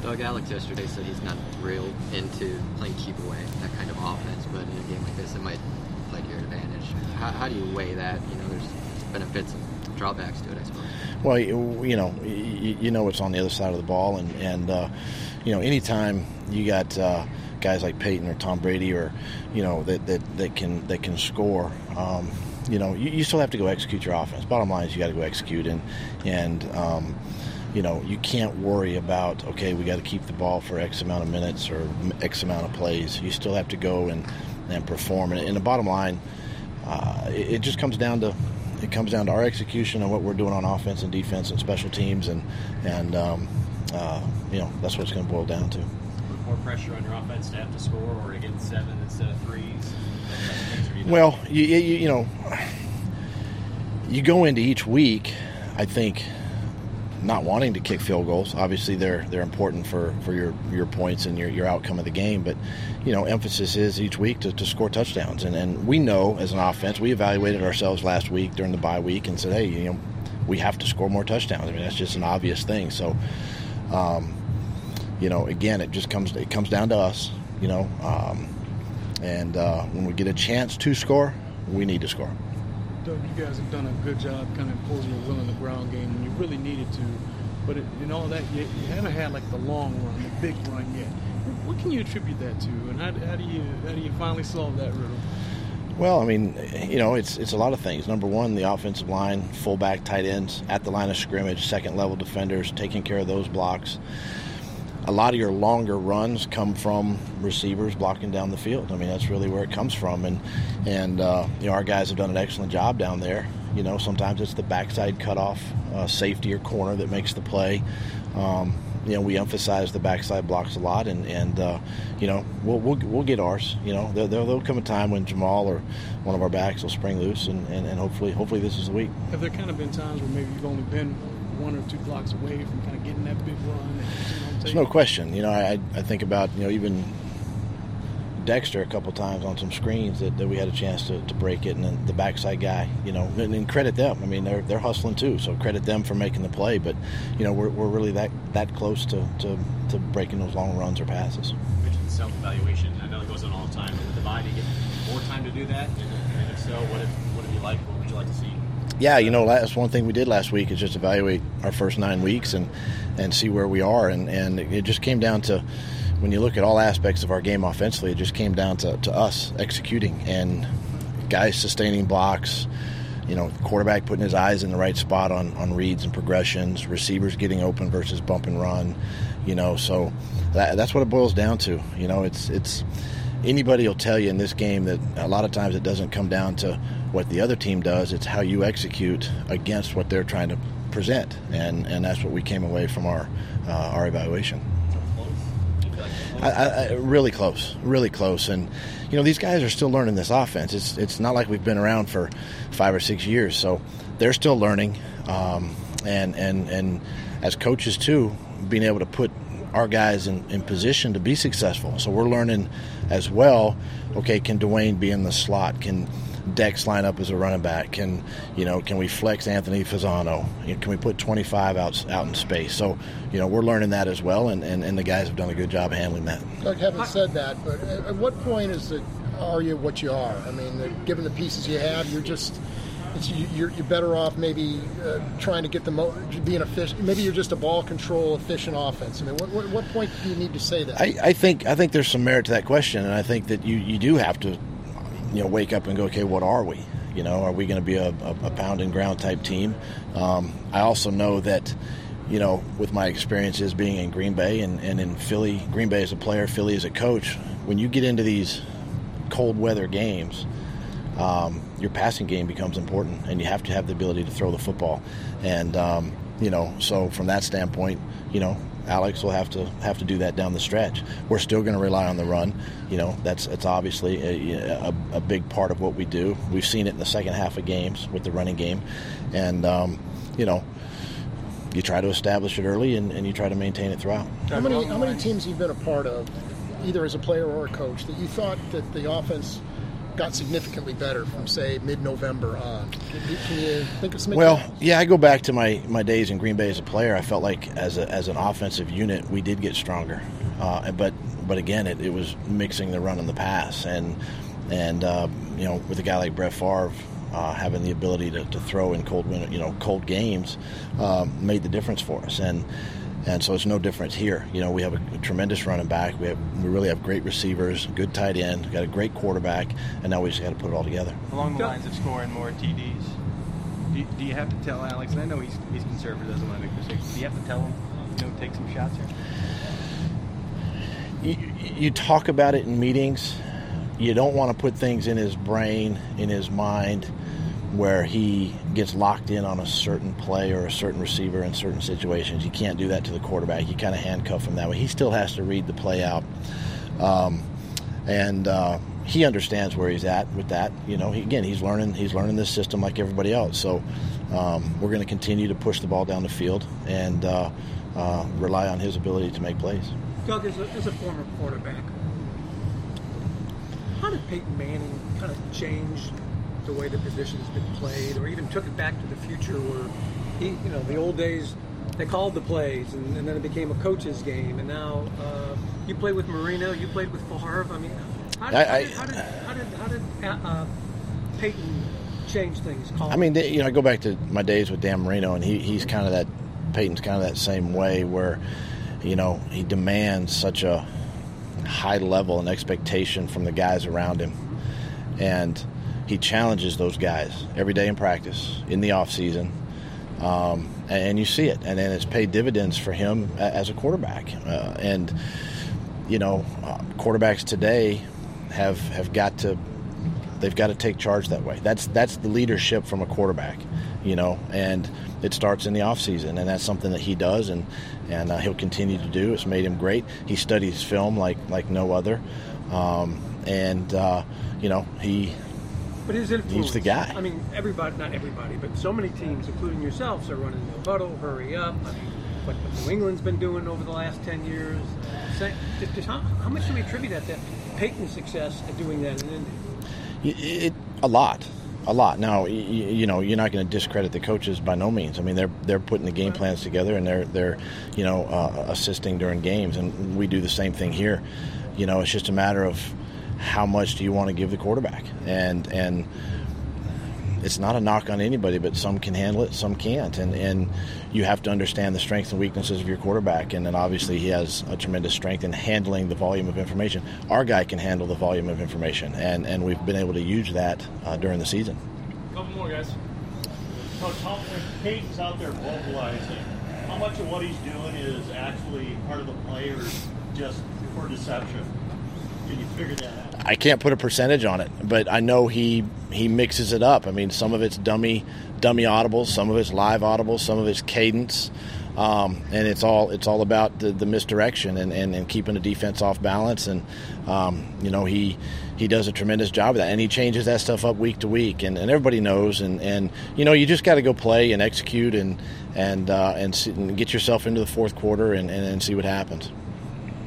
Doug Alex yesterday said he's not real into playing keep away, that kind of offense, but in a game like this, it might play to your advantage. How do you weigh that? There's benefits and drawbacks to it, I suppose. Well, you know what's on the other side of the ball, and anytime you got guys like Peyton or Tom Brady, or that can score. You still have to go execute your offense. Bottom line is you got to go execute, and you can't worry about, okay, we got to keep the ball for X amount of minutes or X amount of plays. You still have to go and perform. And the bottom line, it just comes down to our execution and what we're doing on offense and defense and special teams, and that's what it's going to boil down to. More pressure on your offense to have to score, or again 7 instead of 3s? Well, you go into each week, I think, not wanting to kick field goals. Obviously, they're important for your points and your outcome of the game. But emphasis is each week to score touchdowns. And we know as an offense, we evaluated ourselves last week during the bye week and said, hey, we have to score more touchdowns. I mean, that's just an obvious thing. So, again, it comes down to us. When we get a chance to score, we need to score. Doug, you guys have done a good job kind of imposing your will in the ground game when you really needed to. But in all that, you haven't had like the long run, the big run yet. What can you attribute that to, and how do you finally solve that riddle? Well, I mean, it's a lot of things. Number one, the offensive line, fullback, tight ends at the line of scrimmage, second-level defenders, taking care of those blocks. A lot of your longer runs come from receivers blocking down the field. I mean, that's really where it comes from. And our guys have done an excellent job down there. Sometimes it's the backside cutoff, safety or corner that makes the play. We emphasize the backside blocks a lot, and we'll get ours. There'll come a time when Jamal or one of our backs will spring loose, and hopefully this is the week. Have there kind of been times where maybe you've only been 1 or 2 blocks away from kind of getting that big run? There's no question. I think about even Dexter a couple times on some screens that we had a chance to break it, and then the backside guy, and credit them. I mean, they're hustling too, so credit them for making the play. But we're really that close to breaking those long runs or passes. You mentioned self-evaluation. I know it goes on all the time. With the bye, do you get more time to do that? And if so, what have you liked? What would you like to see? Yeah, that's one thing we did last week is just evaluate our first 9 weeks and see where we are. And it just came down to, when you look at all aspects of our game offensively, it just came down to us executing and guys sustaining blocks, quarterback putting his eyes in the right spot on reads and progressions, receivers getting open versus bump and run, so that's what it boils down to. It's anybody will tell you in this game that a lot of times it doesn't come down to what the other team does. It's how you execute against what they're trying to present, and that's what we came away from our evaluation. Really close. And these guys are still learning this offense. It's not like we've been around for 5 or 6 years, so they're still learning. And as coaches too, being able to put our guys in position to be successful. So we're learning as well. Okay, can Dwayne be in the slot? Can Dex line up as a running back? Can we flex Anthony Fasano? Can we put 25 out in space? So we're learning that as well, and the guys have done a good job handling that. Doug, having said that, but at what point are you what you are? I mean, given the pieces you have, you're better off maybe trying to get being efficient. Maybe you're just a ball control efficient offense. I mean, what point do you need to say that? I think there's some merit to that question, and I think that you do have to wake up and go, okay, what are we? Are we going to be a pound and ground type team? I also know that, with my experiences being in Green Bay and in Philly, Green Bay as a player, Philly as a coach, when you get into these cold weather games, your passing game becomes important, and you have to have the ability to throw the football. And, so from that standpoint, Alex will have to do that down the stretch. We're still going to rely on the run. It's obviously a big part of what we do. We've seen it in the second half of games with the running game. And, you try to establish it early and you try to maintain it throughout. How many teams have you been a part of, either as a player or a coach, that you thought that the offense got significantly better from, say, mid-November on? Can you think of some Well, examples? yeah, I go back to my days in Green Bay as a player. I felt like as an offensive unit, we did get stronger. But again, it was mixing the run and the pass. And with a guy like Brett Favre, having the ability to throw in cold games made the difference for us. And so it's no different here. We have a tremendous running back. We really have great receivers, good tight end, got a great quarterback, and now we just got to put it all together. Along the lines of scoring more TDs, do you have to tell Alex, and I know he's conservative, doesn't want to make mistakes, do you have to tell him, take some shots here? You talk about it in meetings. You don't want to put things in his brain, in his mind, where he gets locked in on a certain play or a certain receiver in certain situations. You can't do that to the quarterback. You kind of handcuff him that way. He still has to read the play out. And he understands where he's at with that. He's learning this system like everybody else. So we're going to continue to push the ball down the field and rely on his ability to make plays. Doug, as a former quarterback, how did Peyton Manning kind of change the way the position's been played, or even took it back to the future where the old days, they called the plays, and then it became a coach's game, and now you played with Marino, you played with Favre. I mean, how did Peyton change things? I go back to my days with Dan Marino, and he's kind of that. Peyton's kind of that same way where, he demands such a high level and expectation from the guys around him, and he challenges those guys every day in practice, in the off season, and you see it, and then it's paid dividends for him as a quarterback. Quarterbacks today have got to take charge that way. That's the leadership from a quarterback, and it starts in the off season, and that's something that he does, and he'll continue to do. It's made him great. He studies film like no other, But his influence, he's the guy. I mean, not everybody, but so many teams, including yourselves, are running no huddle, hurry up. I mean, what New England's been doing over the last 10 years. How much do we attribute that to Peyton's success at doing that in Indy? A lot. Now, you're not going to discredit the coaches by no means. I mean, they're putting the game plans together, and they're assisting during games, and we do the same thing here. It's just a matter of how much do you want to give the quarterback, and it's not a knock on anybody, but some can handle it, some can't, and you have to understand the strengths and weaknesses of your quarterback, and then obviously he has a tremendous strength in handling the volume of information. Our guy can handle the volume of information, and we've been able to use that during the season. A couple more, guys. Coach, if Peyton's out there vocalizing, how much of what he's doing is actually part of the play or just for deception? Can you figure that out? I can't put a percentage on it, but I know he mixes it up. I mean, some of it's dummy audibles, some of it's live audibles, some of it's cadence, and it's all about the misdirection and keeping the defense off balance. And he does a tremendous job of that, and he changes that stuff up week to week, and everybody knows. And you just got to go play and execute and get yourself into the fourth quarter and see what happens.